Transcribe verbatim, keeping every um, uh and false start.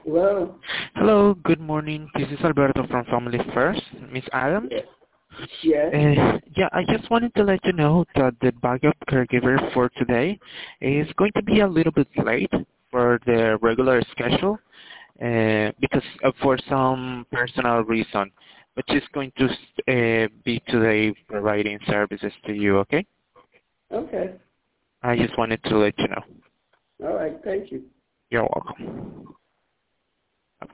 Hello? Hello, good morning. This is Alberto from Family First. Miss Adams? Yeah. Yes. Uh, yeah, I just wanted to let you know that the backup caregiver for today is going to be a little bit late for the regular schedule uh, because uh, for some personal reason. But she's going to uh, be today providing services to you, okay? Okay. I just wanted to let you know. All right. Thank you. You're welcome.